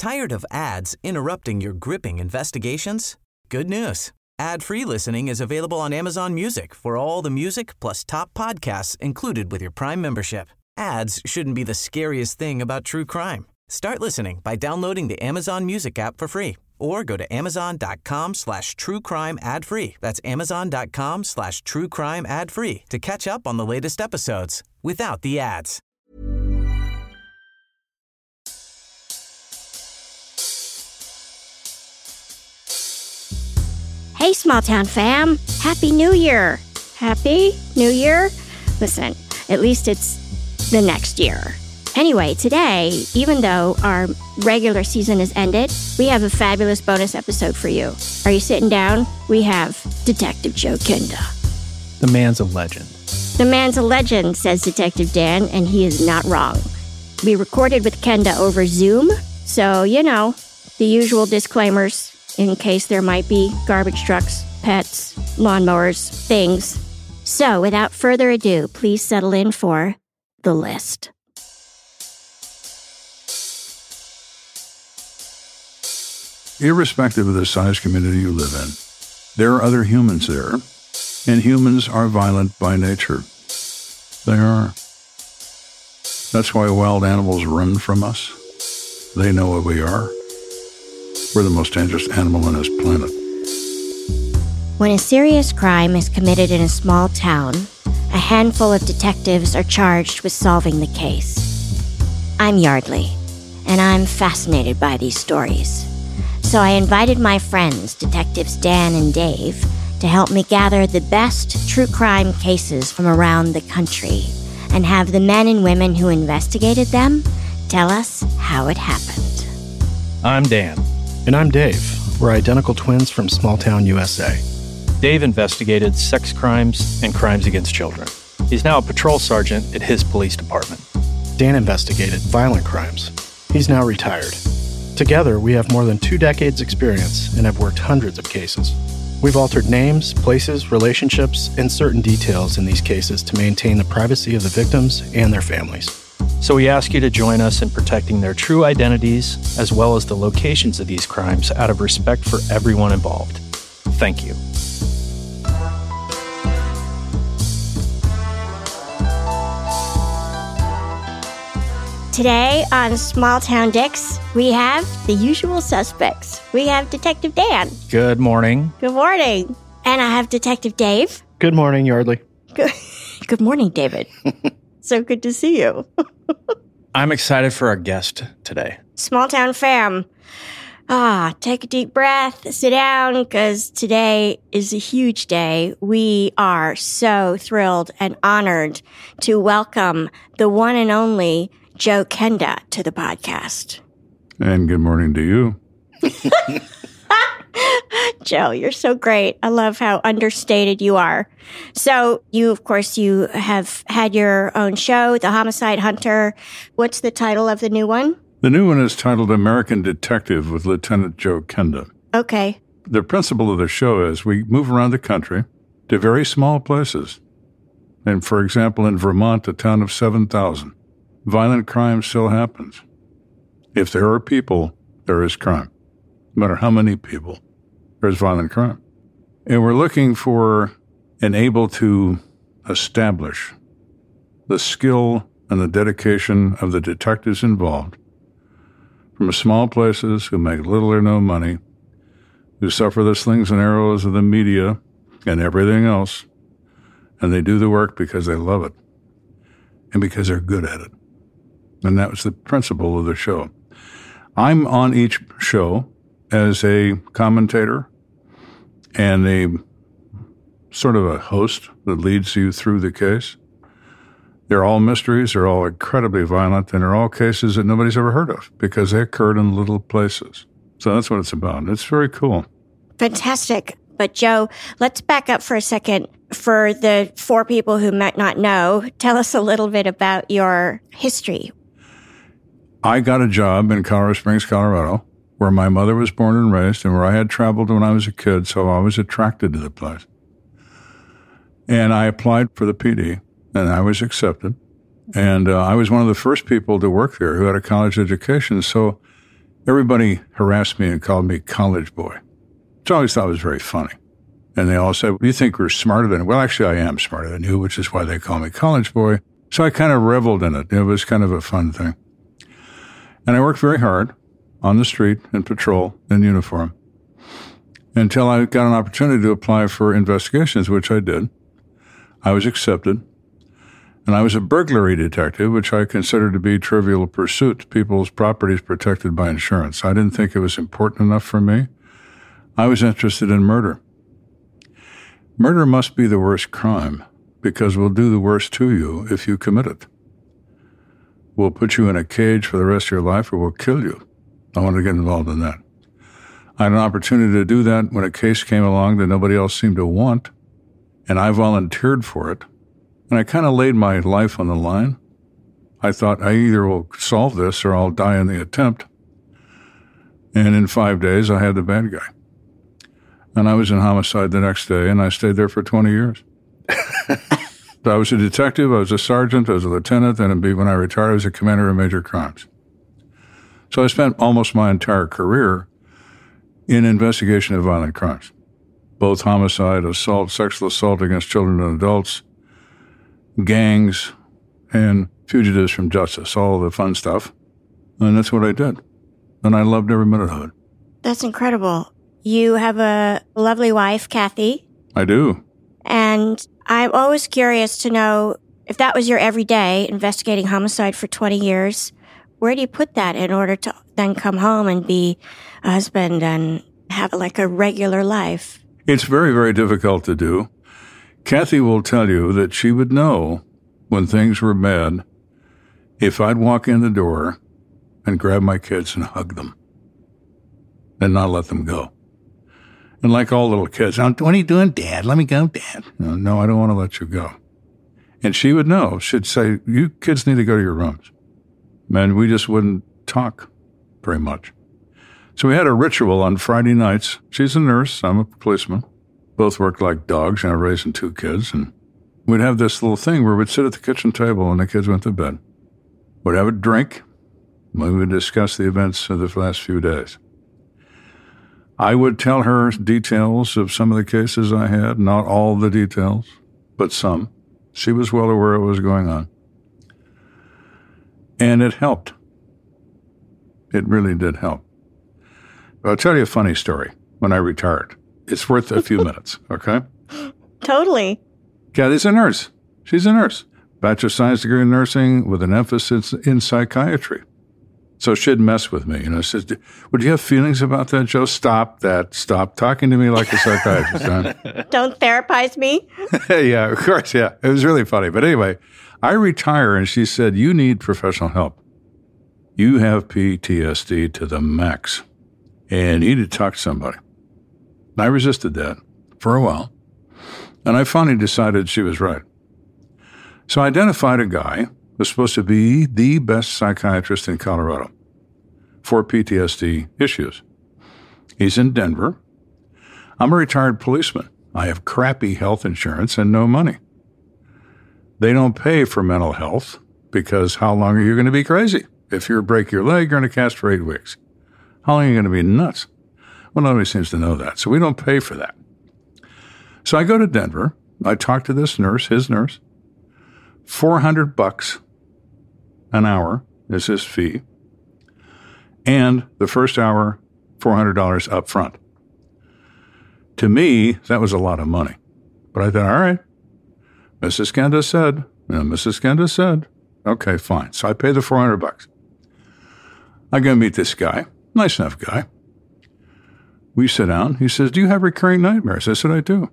Tired of ads interrupting your gripping investigations? Good news. Ad-free listening is available on Amazon Music for all the music plus top podcasts included with your Prime membership. Ads shouldn't be the scariest thing about true crime. Start listening by downloading the Amazon Music app for free or go to amazon.com/truecrime ad-free. That's amazon.com/truecrime ad-free to catch up on the latest episodes without the ads. Hey, small town fam. Happy New Year. Happy New Year? Listen, at least it's the next year. Anyway, today, even though our regular season has ended, we have a fabulous bonus episode for you. Are you sitting down? We have Detective Joe Kenda. The man's a legend. The man's a legend, says Detective Dan, and he is not wrong. We recorded with Kenda over Zoom, so, you know, the usual disclaimers in case there might be garbage trucks, pets, lawnmowers, things. So, without further ado, please settle in for The List. Irrespective of the size community you live in, there are other humans there, and humans are violent by nature. They are. That's why wild animals run from us. They know what we are. We're the most dangerous animal on this planet. When a serious crime is committed in a small town, a handful of detectives are charged with solving the case. I'm Yardley, and I'm fascinated by these stories. So I invited my friends, Detectives Dan and Dave, to help me gather the best true crime cases from around the country and have the men and women who investigated them tell us how it happened. I'm Dan. And I'm Dave. We're identical twins from small town USA. Dave investigated sex crimes and crimes against children. He's now a patrol sergeant at his police department. Dan investigated violent crimes. He's now retired. Together, we have more than 2 decades experience and have worked hundreds of cases. We've altered names, places, relationships, and certain details in these cases to maintain the privacy of the victims and their families. So we ask you to join us in protecting their true identities as well as the locations of these crimes out of respect for everyone involved. Thank you. Today on Small Town Dicks, we have the usual suspects. We have Detective Dan. Good morning. Good morning. And I have Detective Dave. Good morning, Yardley. Good morning, David. So good to see you. I'm excited for our guest today. Small town fam. Take a deep breath, sit down, because today is a huge day. We are so thrilled and honored to welcome the one and only Joe Kenda to the podcast. And good morning to you. Joe, you're so great. I love how understated you are. So you have had your own show, The Homicide Hunter. What's the title of the new one? The new one is titled American Detective with Lieutenant Joe Kenda. Okay. The principle of the show is we move around the country to very small places. And for example, in Vermont, a town of 7,000, violent crime still happens. If there are people, there is crime. No matter how many people, there's violent crime. And we're looking for and able to establish the skill and the dedication of the detectives involved from small places who make little or no money, who suffer the slings and arrows of the media and everything else, and they do the work because they love it and because they're good at it. And that was the principle of the show. I'm on each show as a commentator and a sort of a host that leads you through the case. They're all mysteries, they're all incredibly violent, and they're all cases that nobody's ever heard of because they occurred in little places. So that's what it's about. It's very cool. Fantastic. But Joe, let's back up for a second. For the 4 people who might not know, tell us a little bit about your history. I got a job in Colorado Springs, Colorado, where my mother was born and raised and where I had traveled when I was a kid, so I was attracted to the place. And I applied for the PD, and I was accepted. And I was one of the first people to work there who had a college education. So everybody harassed me and called me college boy, which I always thought was very funny. And they all said, well, you think we're smarter than, well, actually I am smarter than you, which is why they call me college boy. So I kind of reveled in it. It was kind of a fun thing. And I worked very hard on the street in patrol in uniform until I got an opportunity to apply for investigations, which I did. I was accepted. And I was a burglary detective, which I considered to be trivial pursuit, people's properties protected by insurance. I didn't think it was important enough for me. I was interested in murder. Murder must be the worst crime because we'll do the worst to you if you commit it. We'll put you in a cage for the rest of your life or we'll kill you. I wanted to get involved in that. I had an opportunity to do that when a case came along that nobody else seemed to want, and I volunteered for it. And I kind of laid my life on the line. I thought I either will solve this or I'll die in the attempt. And in 5 days, I had the bad guy. And I was in homicide the next day, and I stayed there for 20 years. I was a detective, I was a sergeant, I was a lieutenant, and when I retired, I was a commander of major crimes. So I spent almost my entire career in investigation of violent crimes, both homicide, assault, sexual assault against children and adults, gangs, and fugitives from justice, all the fun stuff. And that's what I did. And I loved every minute of it. That's incredible. You have a lovely wife, Kathy. I do. And I'm always curious to know if that was your everyday, investigating homicide for 20 years, where do you put that in order to then come home and be a husband and have like a regular life? It's very, very difficult to do. Kathy will tell you that she would know when things were bad if I'd walk in the door and grab my kids and hug them and not let them go. And like all little kids, what are you doing, Dad? Let me go, Dad. No, I don't want to let you go. And she would know. She'd say, you kids need to go to your rooms. And we just wouldn't talk very much. So we had a ritual on Friday nights. She's a nurse. I'm a policeman. Both worked like dogs, raising 2 kids. And we'd have this little thing where we'd sit at the kitchen table and the kids went to bed. We'd have a drink. We would discuss the events of the last few days. I would tell her details of some of the cases I had, not all the details, but some. She was well aware of what was going on. And it helped. It really did help. I'll tell you a funny story when I retired. It's worth a few minutes, okay? Totally. Kathy's a nurse. She's a nurse. Bachelor of Science degree in nursing with an emphasis in psychiatry. So she'd mess with me. Says, would you have feelings about that, Joe? Stop that. Stop talking to me like a psychiatrist. Huh? Don't therapize me. Yeah, of course, yeah. It was really funny. But anyway, I retire, and she said, you need professional help. You have PTSD to the max, and you need to talk to somebody. And I resisted that for a while, and I finally decided she was right. So I identified a guy who was supposed to be the best psychiatrist in Colorado for PTSD issues. He's in Denver. I'm a retired policeman. I have crappy health insurance and no money. They don't pay for mental health because how long are you going to be crazy? If you break your leg, you're in a cast for 8 weeks. How long are you going to be nuts? Well, nobody seems to know that, so we don't pay for that. So I go to Denver. I talk to this nurse, his nurse. $400 an hour is his fee. And the first hour, $400 up front. To me, that was a lot of money. But I thought, all right, Mrs. Kenda said, okay, fine. So I pay the $400. I go meet this guy, nice enough guy. We sit down. He says, do you have recurring nightmares? I said, I do.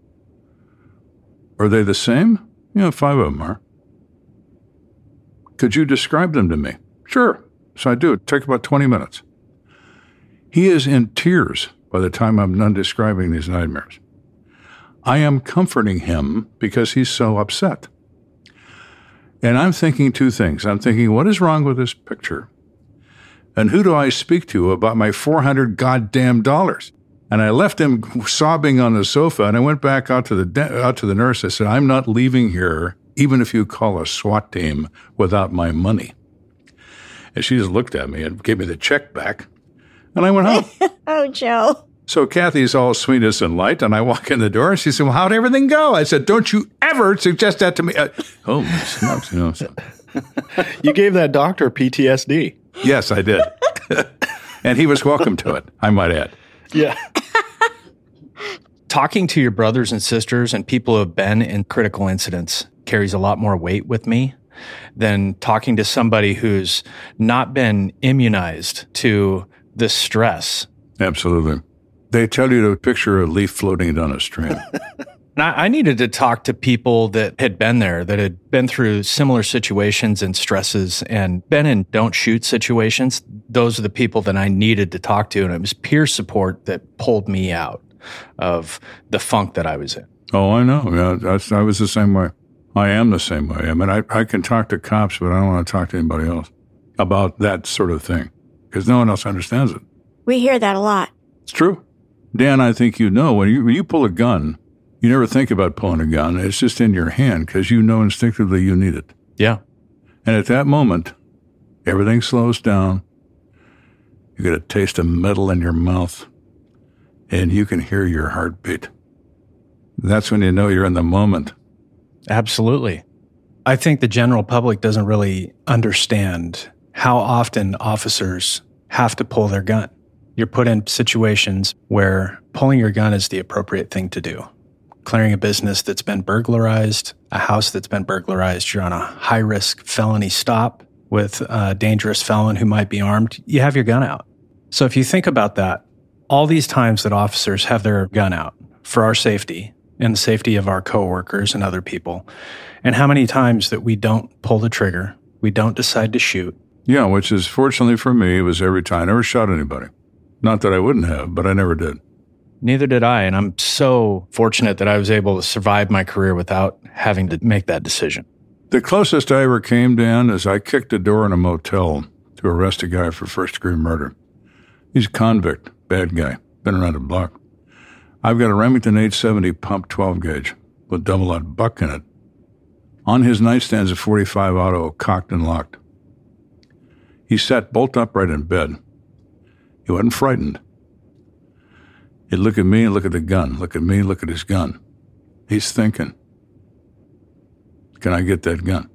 Are they the same? 5 of them are. Could you describe them to me? Sure. So I do. It takes about 20 minutes. He is in tears by the time I'm done describing these nightmares. I am comforting him because he's so upset. And I'm thinking 2 things. I'm thinking, what is wrong with this picture? And who do I speak to about my $400 goddamn dollars? And I left him sobbing on the sofa, and I went back out to the nurse. I said, I'm not leaving here, even if you call a SWAT team, without my money. And she just looked at me and gave me the check back. And I went home. Oh, Joe. So Kathy's all sweetness and light, and I walk in the door, and she said, well, how'd everything go? I said, don't you ever suggest that to me. Oh, smokes, you know. So. You gave that doctor PTSD. Yes, I did. And he was welcome to it, I might add. Yeah. Talking to your brothers and sisters and people who have been in critical incidents carries a lot more weight with me than talking to somebody who's not been immunized to the stress. Absolutely. They tell you to picture a leaf floating down a stream. And I needed to talk to people that had been there, that had been through similar situations and stresses and been in don't shoot situations. Those are the people that I needed to talk to. And it was peer support that pulled me out of the funk that I was in. Oh, I know. Yeah, I was the same way. I am the same way. I mean, I can talk to cops, but I don't want to talk to anybody else about that sort of thing because no one else understands it. We hear that a lot. It's true. Dan, I think you know, when you pull a gun, you never think about pulling a gun. It's just in your hand because you know instinctively you need it. Yeah. And at that moment, everything slows down. You get a taste of metal in your mouth, and you can hear your heartbeat. That's when you know you're in the moment. Absolutely. I think the general public doesn't really understand how often officers have to pull their gun. You're put in situations where pulling your gun is the appropriate thing to do. Clearing a business that's been burglarized, a house that's been burglarized, you're on a high-risk felony stop with a dangerous felon who might be armed, you have your gun out. So if you think about that, all these times that officers have their gun out for our safety and the safety of our coworkers and other people, and how many times that we don't pull the trigger, we don't decide to shoot. Yeah, which is, fortunately for me, it was every time. I never shot anybody. Not that I wouldn't have, but I never did. Neither did I, and I'm so fortunate that I was able to survive my career without having to make that decision. The closest I ever came, Dan, is I kicked a door in a motel to arrest a guy for first-degree murder. He's a convict, bad guy, been around the block. I've got a Remington 870 pump 12-gauge with double-aught buck in it. On his nightstand's a .45 auto, cocked and locked. He sat bolt upright in bed. He wasn't frightened. He'd look at me and look at the gun. Look at me, look at his gun. He's thinking, can I get that gun?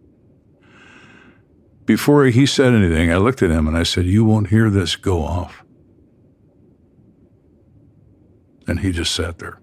Before he said anything, I looked at him and I said, you won't hear this go off. And he just sat there.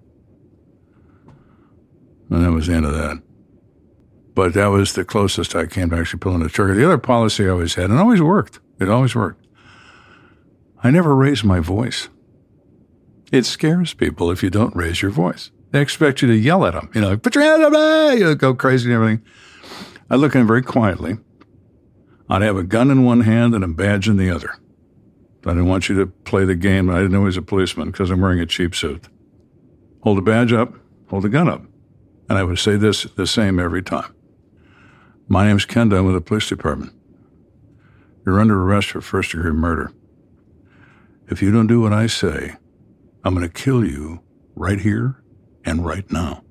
And that was the end of that. But that was the closest I came to actually pulling the trigger. The other policy I always had, and always worked, it always worked, I never raised my voice. It scares people if you don't raise your voice. They expect you to yell at them, put your hands up, go crazy and everything. I look at him very quietly. I'd have a gun in one hand and a badge in the other. I didn't want you to play the game. I didn't know he was a policeman because I'm wearing a cheap suit. Hold the badge up, hold the gun up. And I would say this the same every time. My name's Ken Dunn with the police department. You're under arrest for first-degree murder. If you don't do what I say, I'm going to kill you right here and right now.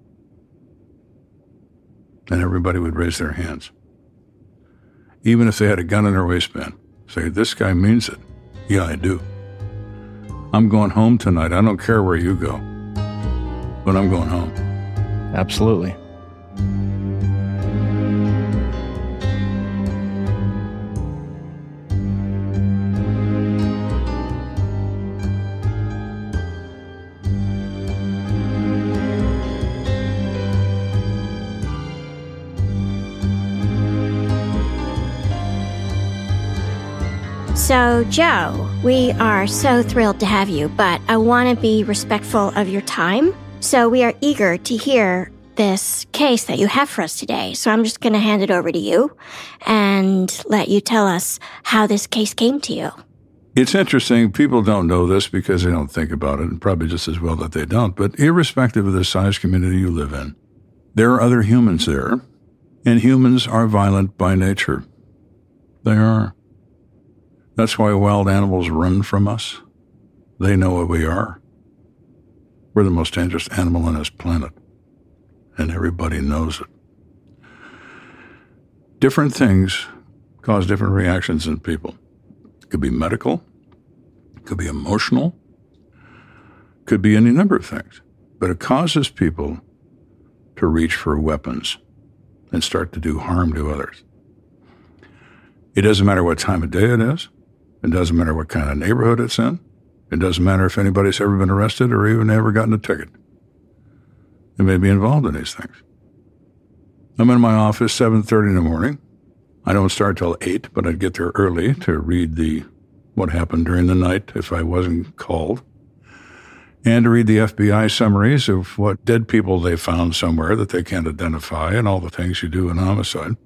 And everybody would raise their hands. Even if they had a gun in their waistband. Say, this guy means it. Yeah, I do. I'm going home tonight. I don't care where you go. But I'm going home. Absolutely. So, Joe, we are so thrilled to have you, but I want to be respectful of your time. So we are eager to hear this case that you have for us today. So I'm just going to hand it over to you and let you tell us how this case came to you. It's interesting. People don't know this because they don't think about it, and probably just as well that they don't. But irrespective of the size community you live in, there are other humans there, and humans are violent by nature. They are. That's why wild animals run from us. They know what we are. We're the most dangerous animal on this planet, and everybody knows it. Different things cause different reactions in people. It could be medical, could be emotional, could be any number of things. But it causes people to reach for weapons and start to do harm to others. It doesn't matter what time of day it is. It doesn't matter what kind of neighborhood it's in. It doesn't matter if anybody's ever been arrested or even ever gotten a ticket. They may be involved in these things. I'm in my office 7:30 in the morning. I don't start till 8, but I'd get there early to read what happened during the night if I wasn't called, and to read the FBI summaries of what dead people they found somewhere that they can't identify and all the things you do in homicide.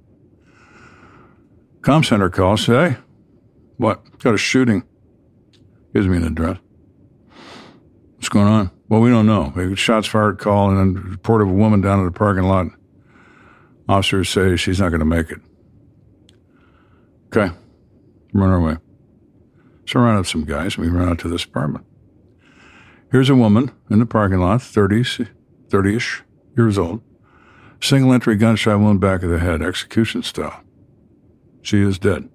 Comm center calls, say, hey, what? Got a shooting. Gives me an address. What's going on? Well, we don't know. Shots fired call and then report of a woman down in the parking lot. Officers say she's not going to make it. Okay. Run our way. So I run up some guys and we run out to this apartment. Here's a woman in the parking lot, 30-ish years old. Single entry gunshot wound back of the head, execution style. She is dead.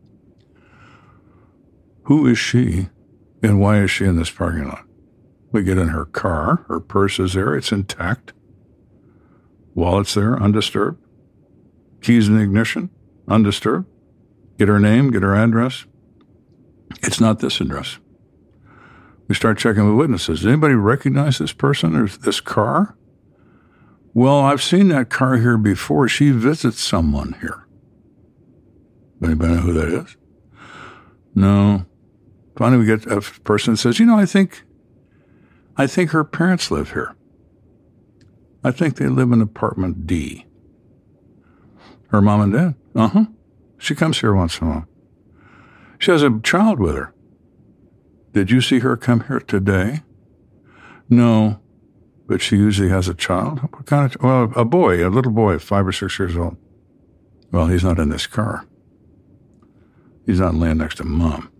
Who is she and why is she in this parking lot? We get in her car. Her purse is there. It's intact. Wallet's there, undisturbed. Keys in the ignition, undisturbed. Get her name, get her address. It's not this address. We start checking with witnesses. Does anybody recognize this person or this car? Well, I've seen that car here before. She visits someone here. Anybody know who that is? No. Finally, we get a person that says, I think her parents live here. I think they live in apartment D. Her mom and dad? Uh-huh. She comes here once in a while. She has a child with her. Did you see her come here today? No, but she usually has a child. What kind of? Well, a little boy, 5 or 6 years old. Well, he's not in this car. He's not laying next to mom.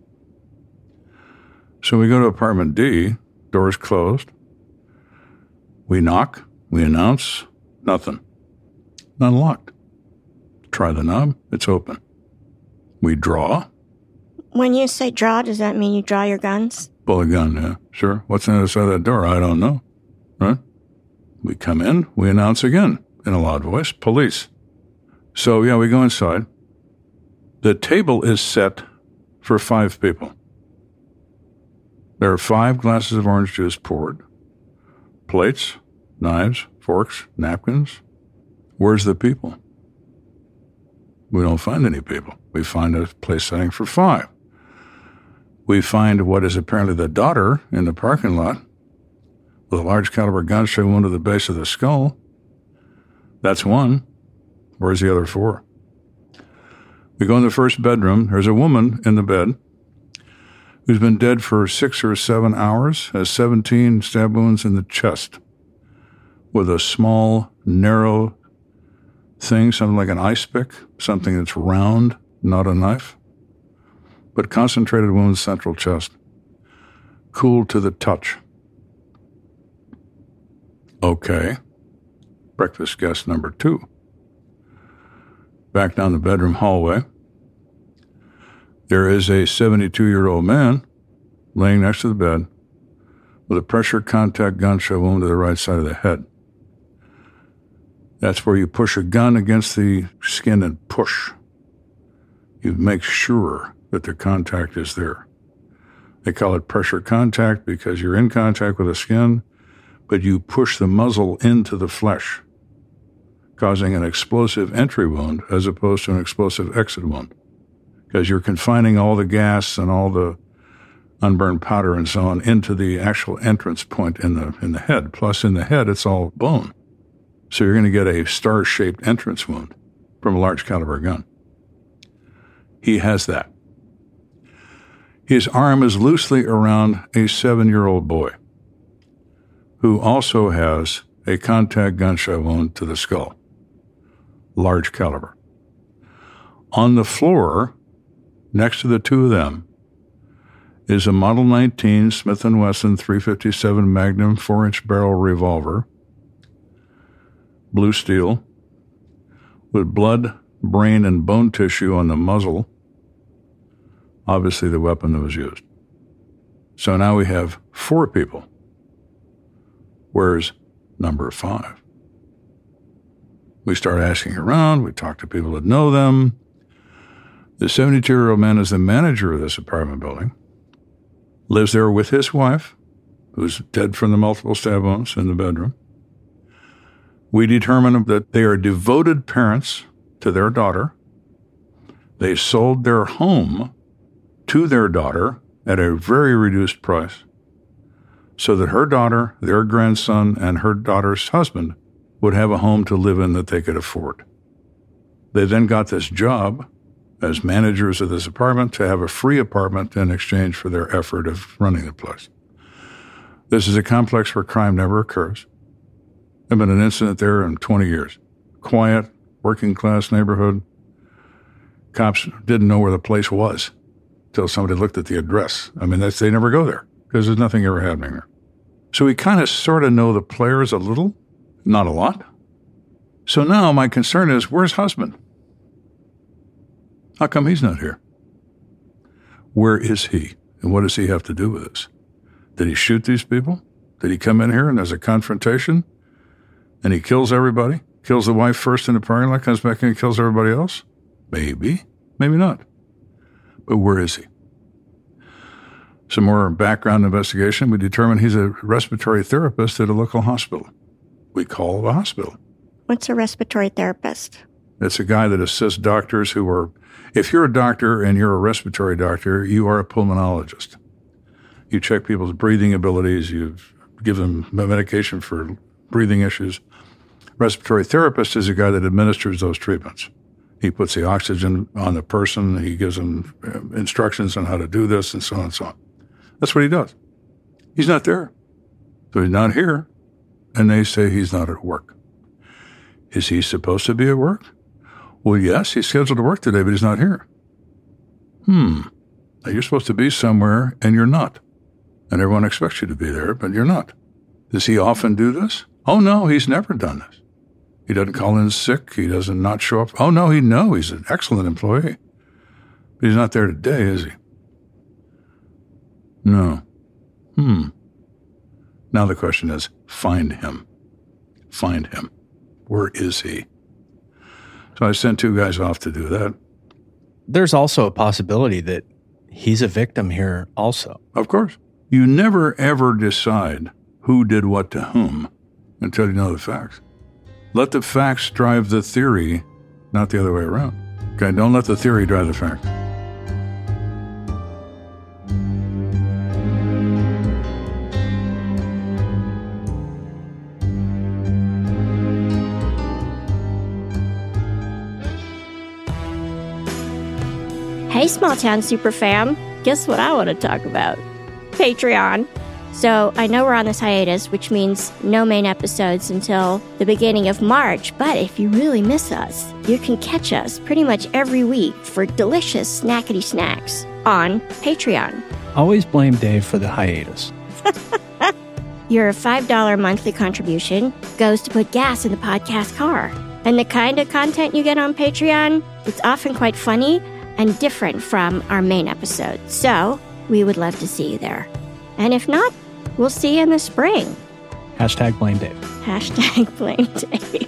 So we go to apartment D, doors closed. We knock, we announce, nothing. Not locked. Try the knob, it's open. We draw. When you say draw, does that mean you draw your guns? Pull a gun, yeah, sure. What's on the other side of that door? I don't know. Right? We come in, we announce again in a loud voice, police. So, we go inside. The table is set for 5 people. There are 5 glasses of orange juice poured. Plates, knives, forks, napkins. Where's the people? We don't find any people. We find a place setting for 5. We find what is apparently the daughter in the parking lot with a large caliber gunshot wound to the base of the skull. That's 1. Where's the other 4? We go in the first bedroom. There's a woman in the bed who's been dead for 6 or 7 hours, has 17 stab wounds in the chest with a small, narrow thing, something like an ice pick, something that's round, not a knife, but concentrated wounds, central chest, cool to the touch. Okay. Breakfast guest number 2. Back down the bedroom hallway. There is a 72-year-old man laying next to the bed with a pressure contact gunshot wound to the right side of the head. That's where you push a gun against the skin and push. You make sure that the contact is there. They call it pressure contact because you're in contact with the skin, but you push the muzzle into the flesh, causing an explosive entry wound as opposed to an explosive exit wound, because you're confining all the gas and all the unburned powder and so on into the actual entrance point in the head. Plus, in the head, it's all bone. So you're going to get a star-shaped entrance wound from a large caliber gun. He has that. His arm is loosely around a 7-year-old boy who also has a contact gunshot wound to the skull, large caliber. On the floor, next to the 2 of them, is a Model 19 Smith & Wesson .357 Magnum 4-inch barrel revolver, blue steel, with blood, brain, and bone tissue on the muzzle, obviously the weapon that was used. So now we have 4 people. Where's number 5? We start asking around. We talk to people that know them. The 72-year-old man is the manager of this apartment building, lives there with his wife, who's dead from the multiple stab wounds in the bedroom. We determine that they are devoted parents to their daughter. They sold their home to their daughter at a very reduced price so that her daughter, their grandson, and her daughter's husband would have a home to live in that they could afford. They then got this job as managers of this apartment to have a free apartment in exchange for their effort of running the place. This is a complex where crime never occurs. There's been an incident there in 20 years. Quiet, working-class neighborhood. Cops didn't know where the place was until somebody looked at the address. I mean, they never go there because there's nothing ever happening there. So we kind of sort of know the players a little, not a lot. So now my concern is, where's husband? How come he's not here? Where is he? And what does he have to do with this? Did he shoot these people? Did he come in here and there's a confrontation and he kills everybody? Kills the wife first in the parking lot, comes back in and kills everybody else? Maybe, maybe not. But where is he? Some more background investigation. We determined he's a respiratory therapist at a local hospital. We call the hospital. What's a respiratory therapist? It's a guy that assists doctors who are, if you're a doctor and you're a respiratory doctor, you are a pulmonologist. You check people's breathing abilities. You give them medication for breathing issues. Respiratory therapist is a guy that administers those treatments. He puts the oxygen on the person. He gives them instructions on how to do this and so on and so on. That's what he does. He's not there. So he's not here. And they say he's not at work. Is he supposed to be at work? Well, yes, he's scheduled to work today, but he's not here. Now, you're supposed to be somewhere, and you're not. And everyone expects you to be there, but you're not. Does he often do this? Oh, no, he's never done this. He doesn't call in sick. He doesn't not show up. Oh, no, he's an excellent employee. But he's not there today, is he? No. Now the question is, find him. Find him. Where is he? So I sent 2 guys off to do that. There's also a possibility that he's a victim here also. Of course. You never, ever decide who did what to whom until you know the facts. Let the facts drive the theory, not the other way around. Okay, don't let the theory drive the facts. Hey, small town super fam. Guess what I want to talk about? Patreon. So I know we're on this hiatus, which means no main episodes until the beginning of March. But if you really miss us, you can catch us pretty much every week for delicious snackety snacks on Patreon. Always blame Dave for the hiatus. Your $5 monthly contribution goes to put gas in the podcast car. And the kind of content you get on Patreon, it's often quite funny and different from our main episode. So we would love to see you there. And if not, we'll see you in the spring. #blame Dave. #blame Dave.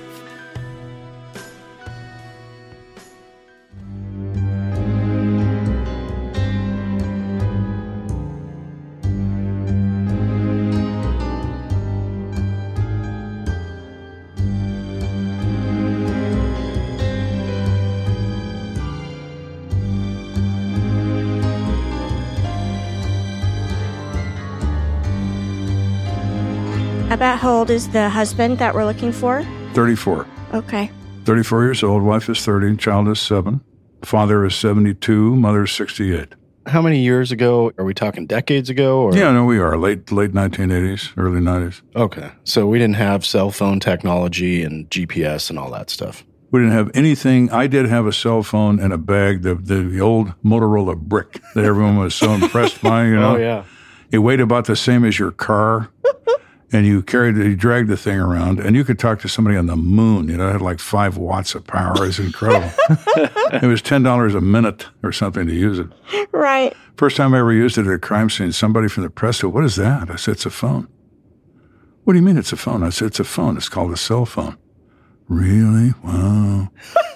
About how old is the husband that we're looking for? 34. Okay. 34 years old, wife is 30, child is 7. Father is 72, mother is 68. How many years ago? Are we talking decades ago? Or? Yeah, no, we are. Late 1980s, early 90s. Okay. So we didn't have cell phone technology and GPS and all that stuff. We didn't have anything. I did have a cell phone and a bag, the old Motorola brick that everyone was so impressed by, you know. Oh, yeah. It weighed about the same as your car. and you dragged the thing around, and you could talk to somebody on the moon. It had like 5 watts of power. It was incredible. It was $10 a minute or something to use it. Right. First time I ever used it at a crime scene, somebody from the press said, "What is that?" I said, "It's a phone." "What do you mean it's a phone?" I said, "It's a phone. It's called a cell phone." "Really? Wow."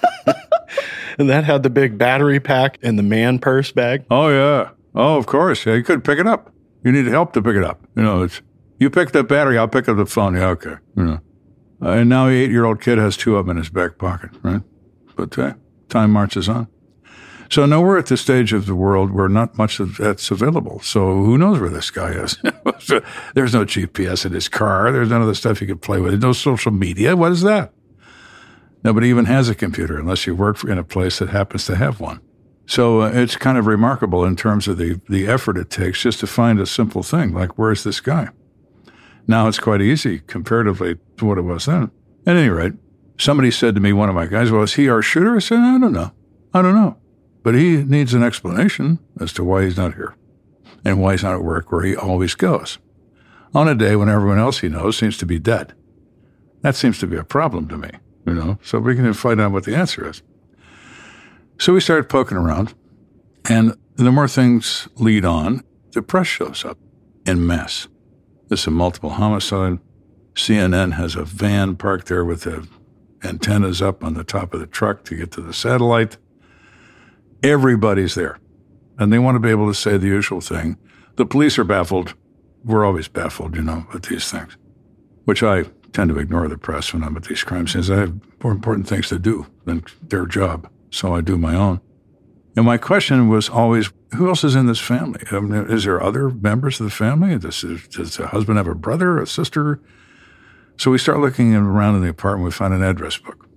And that had the big battery pack and the man purse bag? Oh, yeah. Oh, of course. Yeah, you couldn't pick it up. You need help to pick it up. You pick the battery, I'll pick up the phone. Yeah, okay. And now the 8-year-old kid has 2 of them in his back pocket, right? But time marches on. So now we're at the stage of the world where not much of that's available. So who knows where this guy is? There's no GPS in his car. There's none of the stuff you can play with. There's no social media. What is that? Nobody even has a computer unless you work in a place that happens to have one. So it's kind of remarkable in terms of the effort it takes just to find a simple thing, like where's this guy? Now it's quite easy comparatively to what it was then. At any rate, somebody said to me, one of my guys, "Well, is he our shooter?" I said, I don't know. But he needs an explanation as to why he's not here and why he's not at work where he always goes on a day when everyone else he knows seems to be dead. That seems to be a problem to me, so we can find out what the answer is. So we started poking around, and the more things lead on, the press shows up en masse. This is a multiple homicide. CNN has a van parked there with the antennas up on the top of the truck to get to the satellite. Everybody's there. And they want to be able to say the usual thing. The police are baffled. We're always baffled, at these things, which I tend to ignore the press when I'm at these crime scenes. I have more important things to do than their job, so I do my own. And my question was always, who else is in this family? Is there other members of the family? Does the husband have a brother, a sister? So we start looking around in the apartment. We find an address book.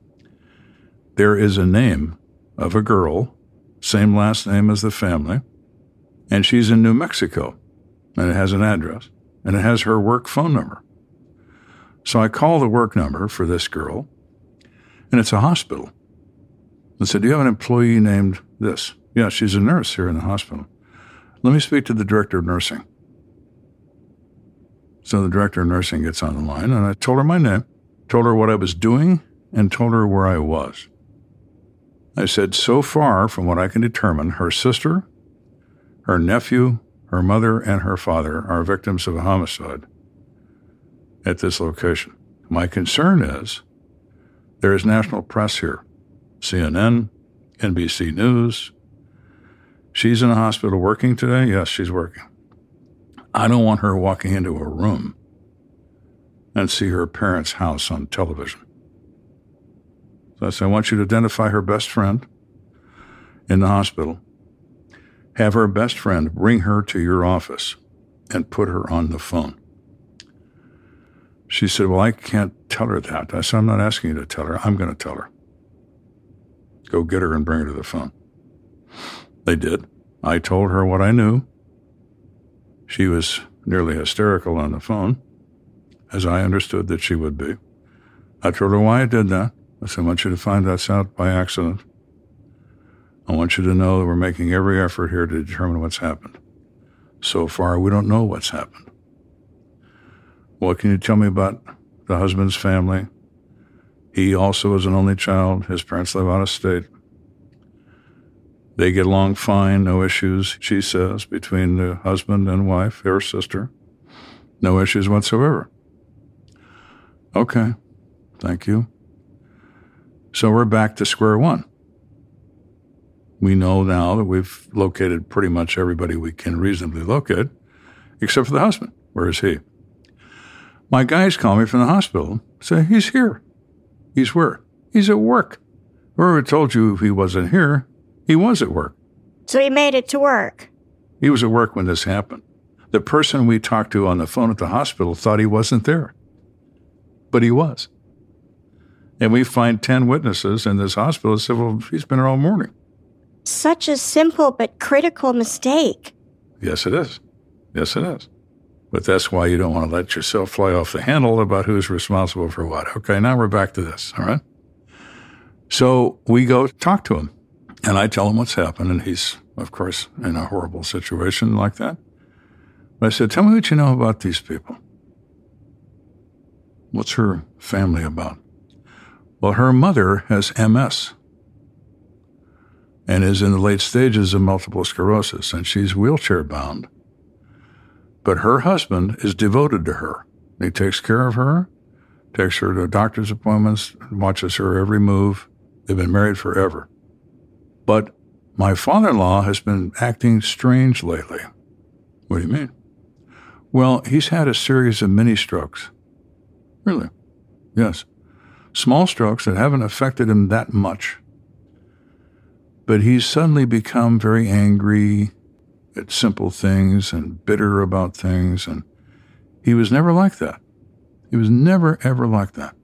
There is a name of a girl, same last name as the family, and she's in New Mexico, and it has an address, and it has her work phone number. So I call the work number for this girl, and it's a hospital. I said, "Do you have an employee named this?" "Yeah, she's a nurse here in the hospital." "Let me speak to the director of nursing." So the director of nursing gets on the line, and I told her my name, told her what I was doing, and told her where I was. I said, so far, from what I can determine, her sister, her nephew, her mother, and her father are victims of a homicide at this location. My concern is there is national press here. CNN, NBC News. She's in a hospital working today? Yes, she's working. I don't want her walking into a room and see her parents' house on television. So I said, I want you to identify her best friend in the hospital. Have her best friend bring her to your office and put her on the phone. She said, well, I can't tell her that. I said, I'm not asking you to tell her. I'm going to tell her. Go get her and bring her to the phone. They did. I told her what I knew. She was nearly hysterical on the phone, as I understood that she would be. I told her why I did that. I said, I want you to find that out by accident. I want you to know that we're making every effort here to determine what's happened. So far, we don't know what's happened. What can you tell me about the husband's family? He also is an only child. His parents live out of state. They get along fine, no issues, she says, between the husband and wife, her sister. No issues whatsoever. Okay, thank you. So we're back to square one. We know now that we've located pretty much everybody we can reasonably locate, except for the husband. Where is he? My guys call me from the hospital, say, he's here. He's where? He's at work. Whoever told you he wasn't here, he was at work. So he made it to work. He was at work when this happened. The person we talked to on the phone at the hospital thought he wasn't there. But he was. And we find 10 witnesses in this hospital that said, well, he's been here all morning. Such a simple but critical mistake. Yes, it is. Yes, it is. But that's why you don't want to let yourself fly off the handle about who's responsible for what. Okay, now we're back to this, all right? So we go talk to him, and I tell him what's happened, and he's, of course, in a horrible situation like that. But I said, tell me what you know about these people. What's her family about? Well, her mother has MS and is in the late stages of multiple sclerosis, and she's wheelchair-bound. But her husband is devoted to her. He takes care of her, takes her to doctor's appointments, watches her every move. They've been married forever. But my father-in-law has been acting strange lately. What do you mean? Well, he's had a series of mini strokes. Really? Yes. Small strokes that haven't affected him that much. But he's suddenly become very angry at simple things and bitter about things, and he was never like that. He was never, ever like that.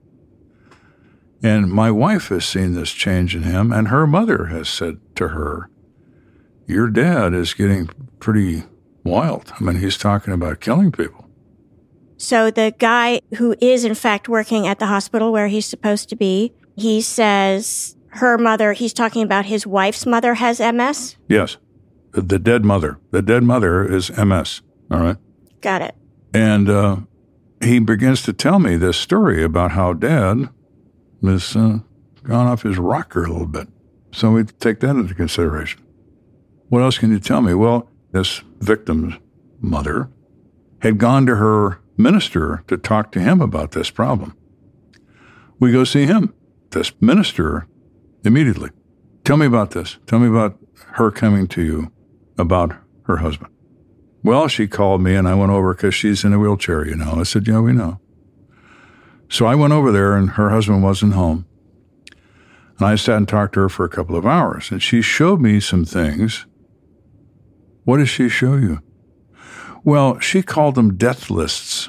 And my wife has seen this change in him, and her mother has said to her, your dad is getting pretty wild. I mean, he's talking about killing people. So the guy who is, in fact, working at the hospital where he's supposed to be, he says her mother, he's talking about his wife's mother has MS? Yes. The dead mother. The dead mother is MS. All right? Got it. And he begins to tell me this story about how Dad has gone off his rocker a little bit. So we take that into consideration. What else can you tell me? Well, this victim's mother had gone to her minister to talk to him about this problem. We go see him, this minister, immediately. Tell me about this. Tell me about her coming to you about her husband. Well, she called me and I went over because she's in a wheelchair, you know. I said, yeah, we know. So I went over there and her husband wasn't home. And I sat and talked to her for a couple of hours and she showed me some things. What did she show you? Well, she called them death lists.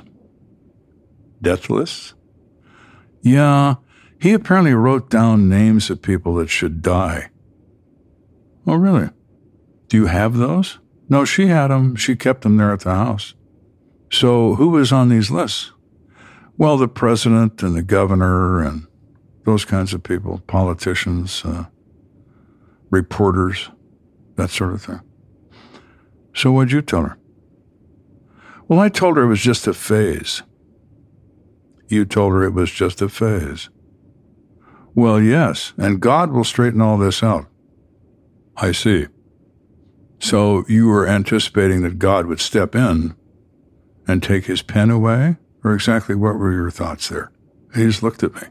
Death lists? Yeah, he apparently wrote down names of people that should die. Oh, really? Do you have those? No, she had them. She kept them there at the house. So who was on these lists? Well, the president and the governor and those kinds of people, politicians, reporters, that sort of thing. So what'd you tell her? Well, I told her it was just a phase. You told her it was just a phase. Well, yes, and God will straighten all this out. I see. So you were anticipating that God would step in and take his pen away? Or exactly what were your thoughts there? He just looked at me.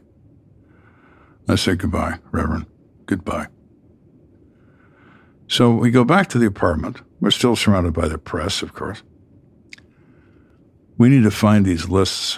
I said, goodbye, Reverend. Goodbye. So we go back to the apartment. We're still surrounded by the press, of course. We need to find these lists.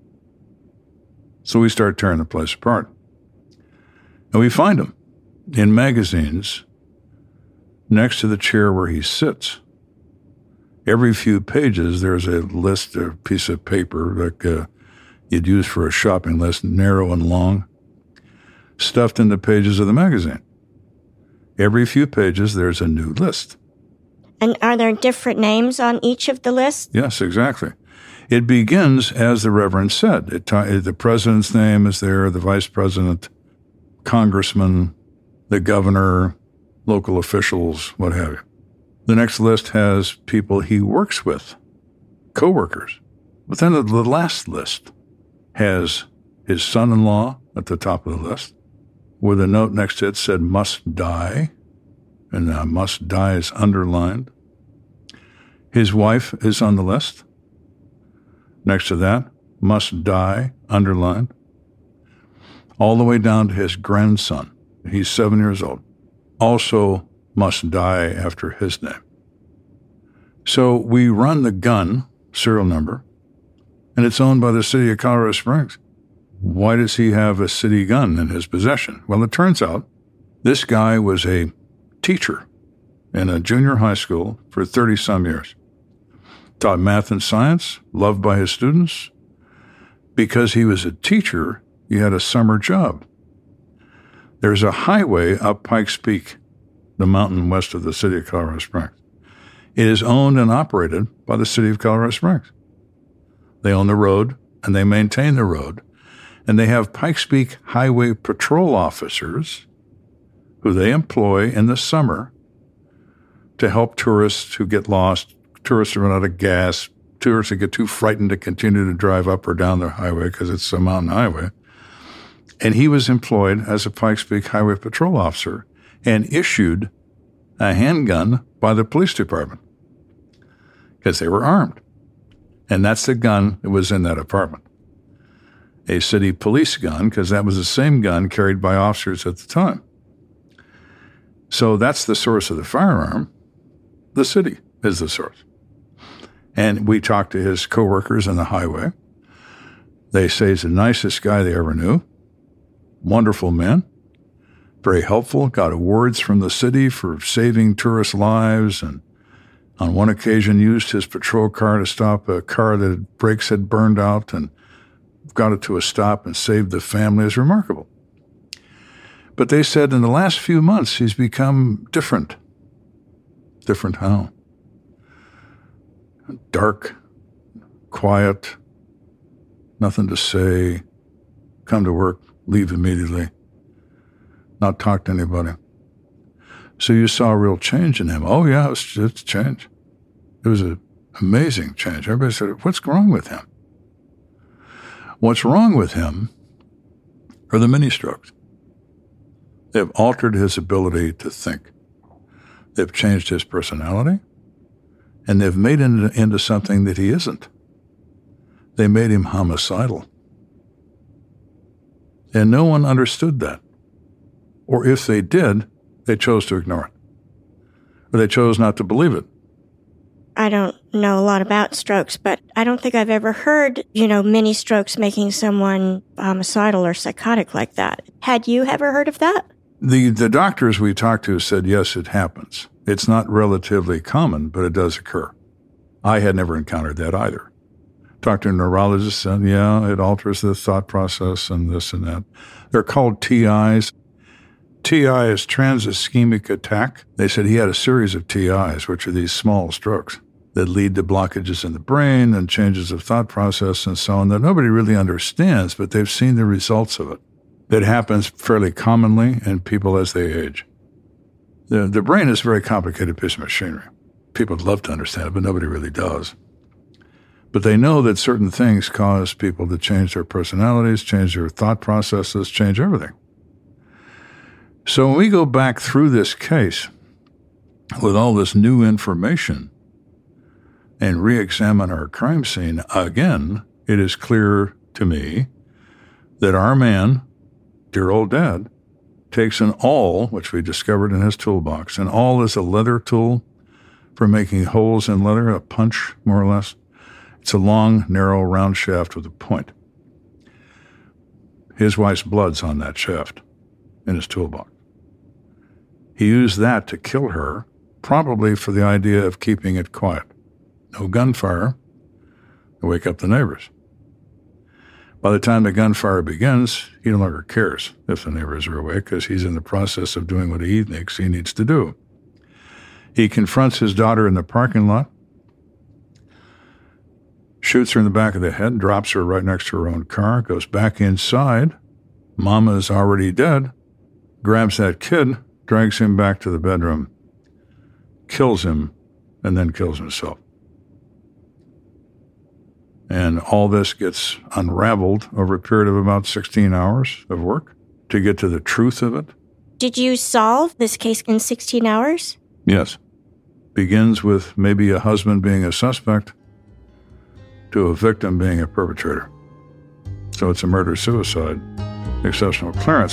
So we start tearing the place apart. And we find them in magazines next to the chair where he sits. Every few pages, there's a list, a piece of paper like you'd use for a shopping list, narrow and long, stuffed in the pages of the magazine. Every few pages, there's a new list. And are there different names on each of the lists? Yes, exactly. It begins, as the Reverend said. The president's name is there, the vice president, congressman, the governor, local officials, what have you. The next list has people he works with, co-workers. But then the last list has his son-in-law at the top of the list, with a note next to it said, must die, and must die is underlined. His wife is on the list. Next to that, must die, underlined. All the way down to his grandson. He's 7 years old. Also must die after his name. So we run the gun, serial number, and it's owned by the city of Colorado Springs. Why does he have a city gun in his possession? Well, it turns out this guy was a teacher in a junior high school for 30-some years. Taught math and science, loved by his students. Because he was a teacher, he had a summer job. There's a highway up Pikes Peak, the mountain west of the city of Colorado Springs. It is owned and operated by the city of Colorado Springs. They own the road, and they maintain the road, and they have Pikes Peak Highway Patrol officers who they employ in the summer to help tourists who get lost, tourists who run out of gas, tourists get too frightened to continue to drive up or down the highway because it's a mountain highway. And he was employed as a Pikes Peak Highway Patrol officer and issued a handgun by the police department because they were armed. And that's the gun that was in that apartment. A city police gun, because that was the same gun carried by officers at the time. So that's the source of the firearm. The city is the source. And we talked to his coworkers on the highway. They say he's the nicest guy they ever knew. Wonderful man. Very helpful. Got awards from the city for saving tourist lives, and on one occasion used his patrol car to stop a car that brakes had burned out and got it to a stop and saved the family. Is remarkable. But they said in the last few months he's become different. Different how? Dark, quiet, nothing to say, come to work, leave immediately, not talk to anybody. So you saw a real change in him. Oh, yeah, it's a change. It was an amazing change. Everybody said, what's wrong with him? What's wrong with him are the mini strokes. They've altered his ability to think. They've changed his personality, and they've made him into something that he isn't. They made him homicidal. And no one understood that. Or if they did, they chose to ignore it. Or they chose not to believe it. I don't know a lot about strokes, but I don't think I've ever heard, mini strokes making someone homicidal or psychotic like that. Had you ever heard of that? The doctors we talked to said, yes, it happens. It's not relatively common, but it does occur. I had never encountered that either. Talked to a neurologist, and yeah, it alters the thought process and this and that. They're called TIs. TI is trans-ischemic attack. They said he had a series of TIs, which are these small strokes that lead to blockages in the brain and changes of thought process and so on that nobody really understands, but they've seen the results of it. That happens fairly commonly in people as they age. The brain is a very complicated piece of machinery. People would love to understand it, but nobody really does. But they know that certain things cause people to change their personalities, change their thought processes, change everything. So when we go back through this case with all this new information and re-examine our crime scene again, it is clear to me that our man, dear old Dad, takes an awl, which we discovered in his toolbox. An awl is a leather tool for making holes in leather, a punch, more or less. It's a long, narrow, round shaft with a point. His wife's blood's on that shaft in his toolbox. He used that to kill her, probably for the idea of keeping it quiet. No gunfire to wake up the neighbors. By the time the gunfire begins, he no longer cares if the neighbors are awake because he's in the process of doing what he thinks he needs to do. He confronts his daughter in the parking lot, shoots her in the back of the head, drops her right next to her own car, goes back inside. Mama is already dead, grabs that kid, drags him back to the bedroom, kills him, and then kills himself. And all this gets unraveled over a period of about 16 hours of work to get to the truth of it. Did you solve this case in 16 hours? Yes. Begins with maybe a husband being a suspect to a victim being a perpetrator. So it's a murder-suicide, exceptional clearance.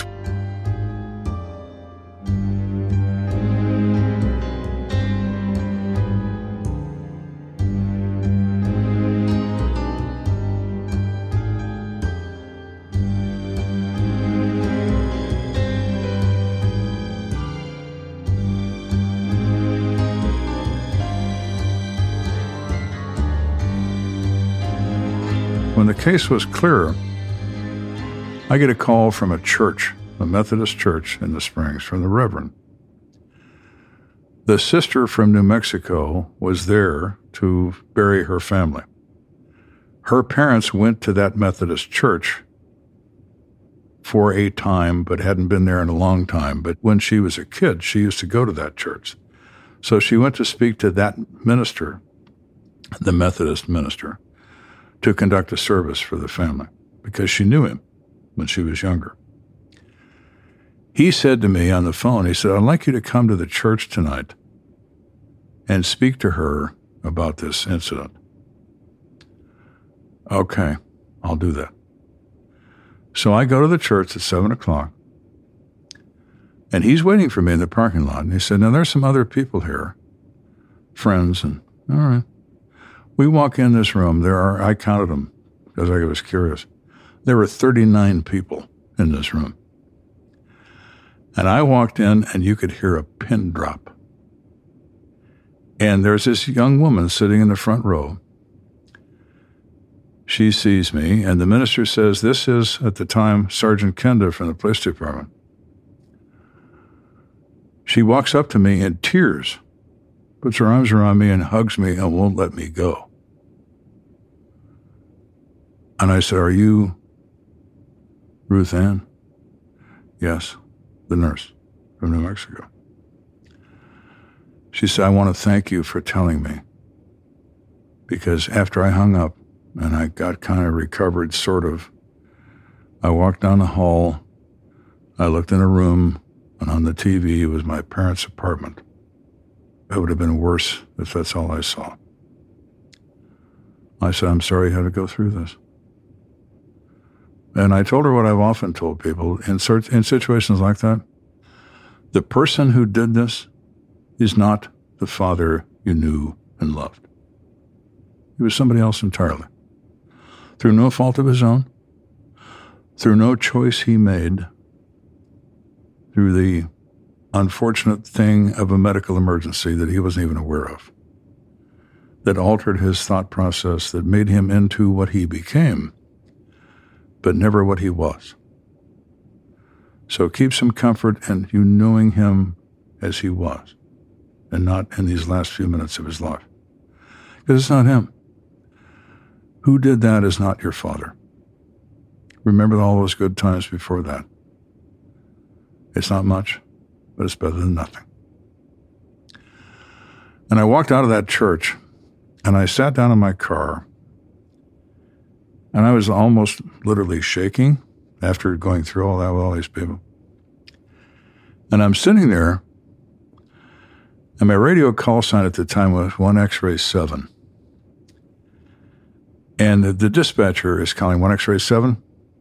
When the case was clear, I get a call from a church, a Methodist church in the Springs, from the Reverend. The sister from New Mexico was there to bury her family. Her parents went to that Methodist church for a time, but hadn't been there in a long time. But when she was a kid, she used to go to that church. So she went to speak to that minister the Methodist minister, to conduct a service for the family because she knew him when she was younger. He said to me on the phone, he said, I'd like you to come to the church tonight and speak to her about this incident. Okay, I'll do that. So I go to the church at 7 o'clock, and he's waiting for me in the parking lot. And he said, now there's some other people here, friends, and all right. We walk in this room. I counted them because I was curious. There were 39 people in this room. And I walked in, and you could hear a pin drop. And there's this young woman sitting in the front row. She sees me, and the minister says, this is, at the time, Sergeant Kenda from the police department. She walks up to me in tears, puts her arms around me and hugs me and won't let me go. And I said, are you Ruth Ann? Yes, the nurse from New Mexico. She said, I want to thank you for telling me, because after I hung up and I got kind of recovered, sort of, I walked down the hall, I looked in a room, and on the TV was my parents' apartment. It would have been worse if that's all I saw. I said, I'm sorry you had to go through this. And I told her what I've often told people in situations like that. The person who did this is not the father you knew and loved. He was somebody else entirely. Through no fault of his own, through no choice he made, through the unfortunate thing of a medical emergency that he wasn't even aware of, that altered his thought process, that made him into what he became, but never what he was. So keep some comfort in you knowing him as he was, and not in these last few minutes of his life. Because it's not him. Who did that is not your father. Remember all those good times before that. It's not much, but it's better than nothing. And I walked out of that church, and I sat down in my car, and I was almost literally shaking after going through all that with all these people. And I'm sitting there, and my radio call sign at the time was 1X-ray 7. And the dispatcher is calling 1X-ray 7.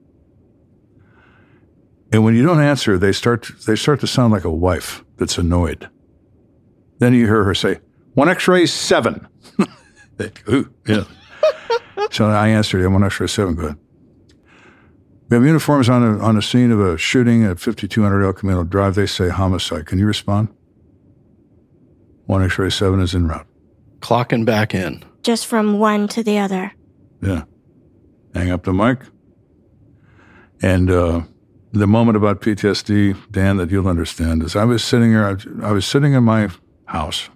And when you don't answer, they start to sound like a wife that's annoyed. Then you hear her say, 1X-ray 7. Ooh, yeah. So I answered, 1X-ray 7, go ahead. We have uniforms on a scene of a shooting at 5200 El Camino Drive. They say homicide. Can you respond? 1X-ray 7 is en route. Clocking back in. Just from one to the other. Yeah. Hang up the mic. And the moment about PTSD, Dan, that you'll understand is I was sitting here, I was sitting in my house,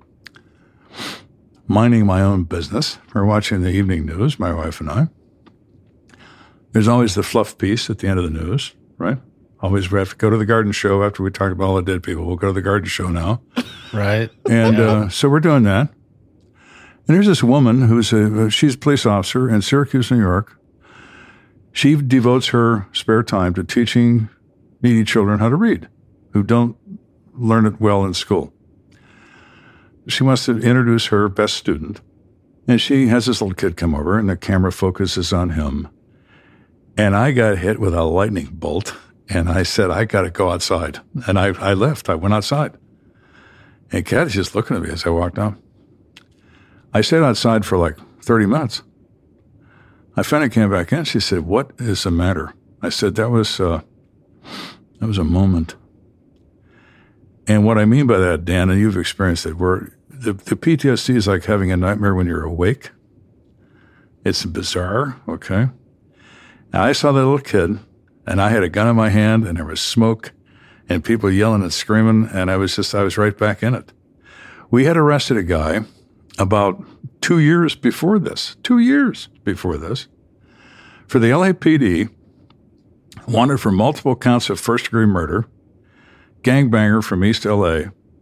minding my own business. We're watching the evening news, my wife and I. There's always the fluff piece at the end of the news, right? Always we have to go to the garden show after we talk about all the dead people. We'll go to the garden show now. Right. And so we're doing that. And there's this woman she's a police officer in Syracuse, New York. She devotes her spare time to teaching needy children how to read who don't learn it well in school. She wants to introduce her best student. And she has this little kid come over, and the camera focuses on him. And I got hit with a lightning bolt, and I said, I got to go outside. And I left. I went outside. And Kathy's just looking at me as I walked out. I stayed outside for like 30 minutes. I finally came back in. She said, what is the matter? I said, that was a moment. And what I mean by that, Dan, and you've experienced it, where the PTSD is like having a nightmare when you're awake. It's bizarre, okay? Now, I saw that little kid, and I had a gun in my hand, and there was smoke, and people yelling and screaming, and I was right back in it. We had arrested a guy about 2 years before this, for the LAPD, wanted for multiple counts of first-degree murder, gangbanger from East LA,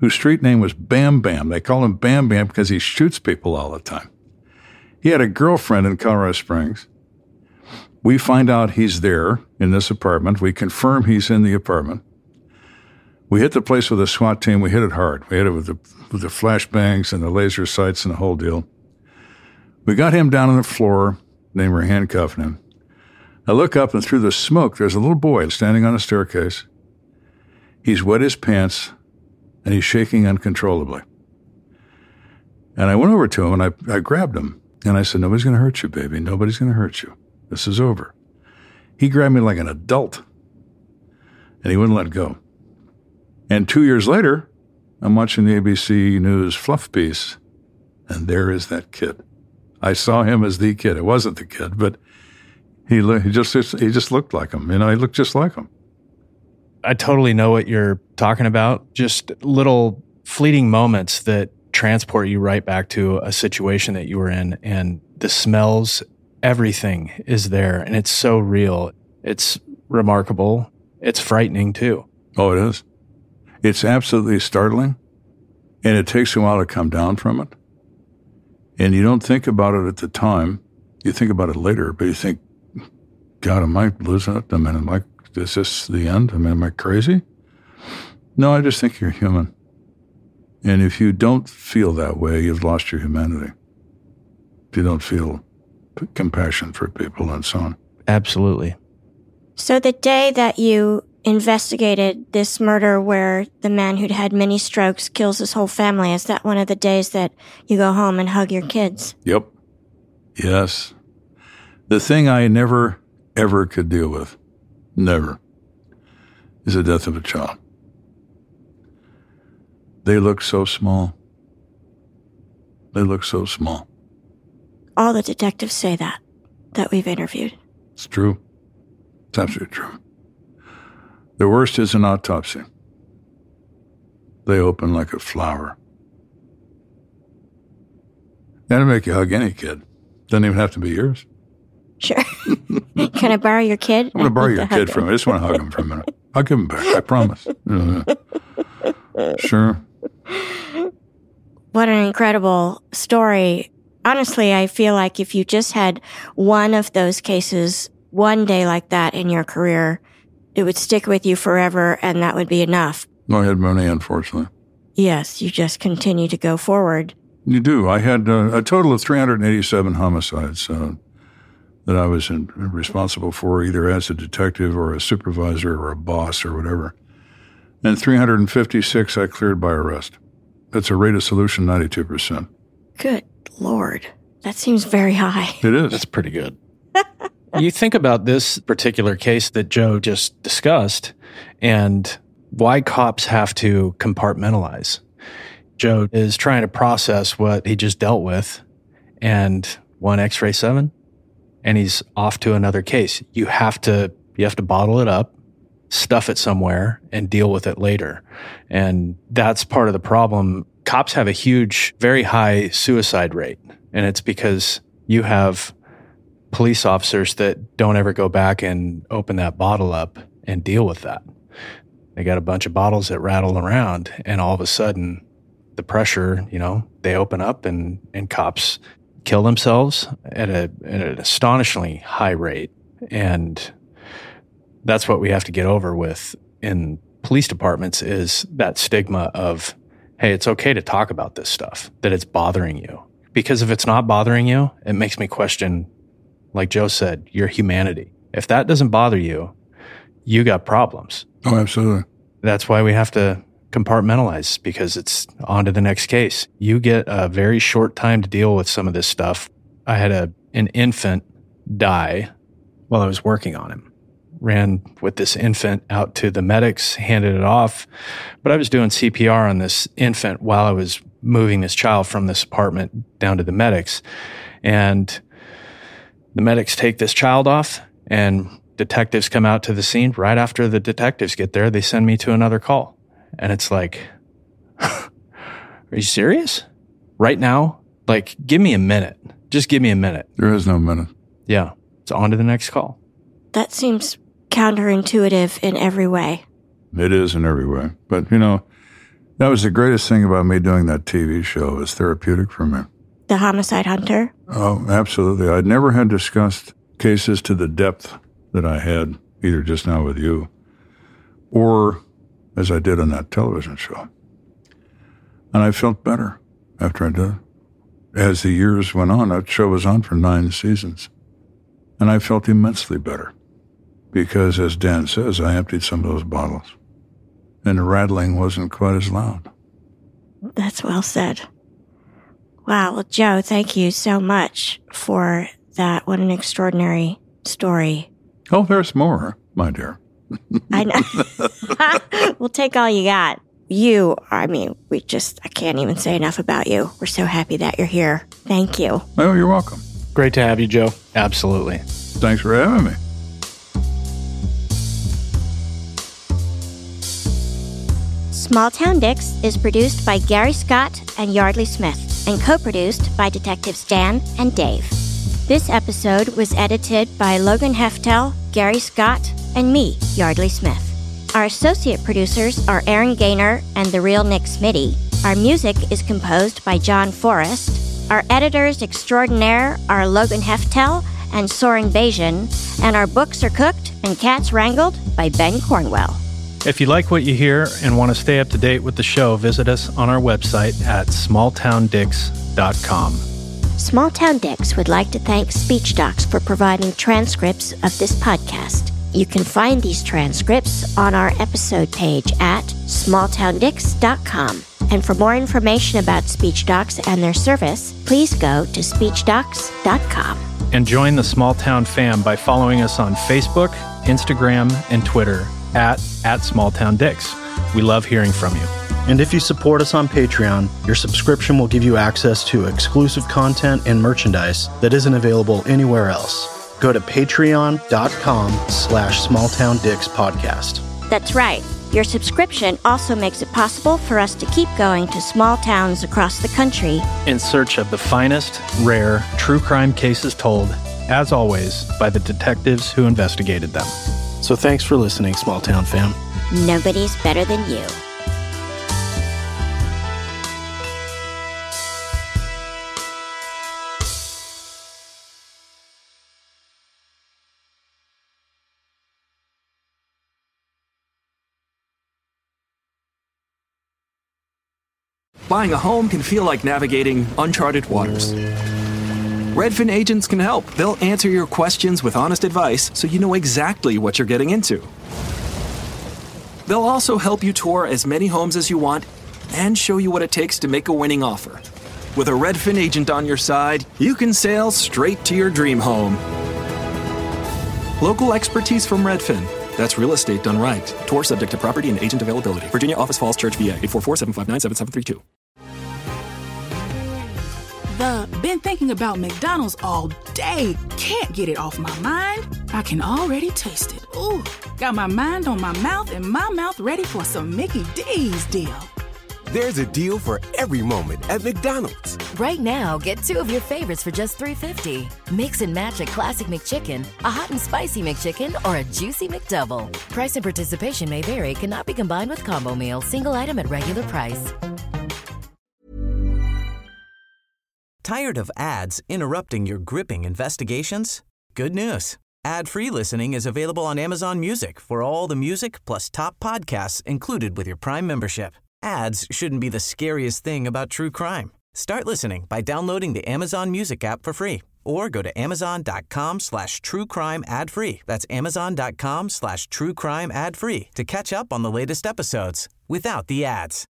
whose street name was Bam Bam. They call him Bam Bam because he shoots people all the time. He had a girlfriend in Colorado Springs. We find out he's there in this apartment. We confirm he's in the apartment. We hit the place with a SWAT team. We hit it hard. We hit it with the flashbangs and the laser sights and the whole deal. We got him down on the floor. Then we're handcuffing him. I look up, and through the smoke, there's a little boy standing on a staircase. He's wet his pants, and he's shaking uncontrollably. And I went over to him, and I grabbed him. And I said, nobody's going to hurt you, baby. Nobody's going to hurt you. This is over. He grabbed me like an adult, and he wouldn't let go. And 2 years later, I'm watching the ABC News fluff piece, and there is that kid. I saw him as the kid. It wasn't the kid, but he just looked like him. He looked just like him. I totally know what you're talking about. Just little fleeting moments that transport you right back to a situation that you were in, and the smells, everything is there, and it's so real. It's remarkable. It's frightening too. Oh, it is. It's absolutely startling, and it takes a while to come down from it. And you don't think about it at the time. You think about it later, but you think, God, am I losing it? Is this the end? Am I crazy? No, I just think you're human. And if you don't feel that way, you've lost your humanity. If you don't feel compassion for people and so on. Absolutely. So the day that you investigated this murder where the man who'd had many strokes kills his whole family, is that one of the days that you go home and hug your kids? Yep. Yes. The thing I never, ever could deal with, never, is the death of a child. They look so small. They look so small. All the detectives say that we've interviewed. It's true. It's absolutely true. The worst is an autopsy. They open like a flower. That'll make you hug any kid. Doesn't even have to be yours. Sure. Can I borrow your kid? I'm going to borrow your kid from him. I just want to hug him for a minute. I'll give him back. I promise. Sure. What an incredible story. Honestly, I feel like if you just had one of those cases, one day like that in your career, it would stick with you forever, and that would be enough. No, I had many, unfortunately. Yes, you just continue to go forward. You do. I had a total of 387 homicides that I was responsible for, either as a detective or a supervisor or a boss or whatever. And 356 I cleared by arrest. That's a rate of solution 92%. Good Lord. That seems very high. It is. That's pretty good. You think about this particular case that Joe just discussed and why cops have to compartmentalize. Joe is trying to process what he just dealt with and one X-ray 7 and he's off to another case. You have to bottle it up, stuff it somewhere, and deal with it later. And that's part of the problem. Cops have a huge, very high suicide rate. And it's because you have police officers that don't ever go back and open that bottle up and deal with that. They got a bunch of bottles that rattle around, and all of a sudden the pressure, they open up and cops kill themselves at an astonishingly high rate. And that's what we have to get over with in police departments, is that stigma of, hey, it's okay to talk about this stuff, that it's bothering you. Because if it's not bothering you, it makes me question, like Joe said, your humanity. If that doesn't bother you, you got problems. Oh, absolutely. That's why we have to compartmentalize, because it's on to the next case. You get a very short time to deal with some of this stuff. I had an infant die while I was working on him. Ran with this infant out to the medics, handed it off. But I was doing CPR on this infant while I was moving this child from this apartment down to the medics. And the medics take this child off, and detectives come out to the scene. Right after the detectives get there, they send me to another call. And it's like, are you serious? Right now? Like, give me a minute. Just give me a minute. There is no minute. Yeah. It's on to the next call. That seems counterintuitive in every way. It is in every way. But, That was the greatest thing about me doing that TV show. It was therapeutic for me. The Homicide Hunter? Oh, absolutely. I'd never had discussed cases to the depth that I had, either just now with you or as I did on that television show. And I felt better after I did it. As the years went on, that show was on for 9 seasons. And I felt immensely better because, as Dan says, I emptied some of those bottles. And the rattling wasn't quite as loud. That's well said. Wow. Well, Joe, thank you so much for that. What an extraordinary story. Oh, there's more, my dear. I know. We'll take all you got. I can't even say enough about you. We're so happy that you're here. Thank you. Oh, you're welcome. Great to have you, Joe. Absolutely. Thanks for having me. Small Town Dicks is produced by Gary Scott and Yardley Smith and co-produced by Detectives Dan and Dave. This episode was edited by Logan Heftel, Gary Scott, and me, Yardley Smith. Our associate producers are Aaron Gaynor and the real Nick Smitty. Our music is composed by John Forrest. Our editors extraordinaire are Logan Heftel and Soren Bajan, and our books are cooked and cats wrangled by Ben Cornwell. If you like what you hear and want to stay up to date with the show, visit us on our website at smalltowndicks.com. Small Town Dicks would like to thank SpeechDocs for providing transcripts of this podcast. You can find these transcripts on our episode page at smalltowndicks.com. And for more information about SpeechDocs and their service, please go to speechdocs.com. And join the Small Town fam by following us on Facebook, Instagram, and Twitter at SmallTownDicks. We love hearing from you. And if you support us on Patreon, your subscription will give you access to exclusive content and merchandise that isn't available anywhere else. Go to patreon.com/smalltowndickspodcast. That's right. Your subscription also makes it possible for us to keep going to small towns across the country in search of the finest, rare, true crime cases told, as always, by the detectives who investigated them. So thanks for listening, Small Town fam. Nobody's better than you. Buying a home can feel like navigating uncharted waters. Redfin agents can help. They'll answer your questions with honest advice so you know exactly what you're getting into. They'll also help you tour as many homes as you want and show you what it takes to make a winning offer. With a Redfin agent on your side, you can sail straight to your dream home. Local expertise from Redfin. That's real estate done right. Tour subject to property and agent availability. Virginia Office Falls Church, VA, 844-759-7732. Been thinking about McDonald's all day. Can't get it off my mind. I can already taste it. Ooh, got my mind on my mouth and my mouth ready for some Mickey D's deal. There's a deal for every moment at McDonald's. Right now, get 2 of your favorites for just $3.50. Mix and match a classic McChicken, a hot and spicy McChicken, or a juicy McDouble. Price and participation may vary. Cannot be combined with combo meal. Single item at regular price. Tired of ads interrupting your gripping investigations? Good news. Ad-free listening is available on Amazon Music for all the music plus top podcasts included with your Prime membership. Ads shouldn't be the scariest thing about true crime. Start listening by downloading the Amazon Music app for free or go to amazon.com/truecrime ad-free. That's amazon.com/truecrime ad-free to catch up on the latest episodes without the ads.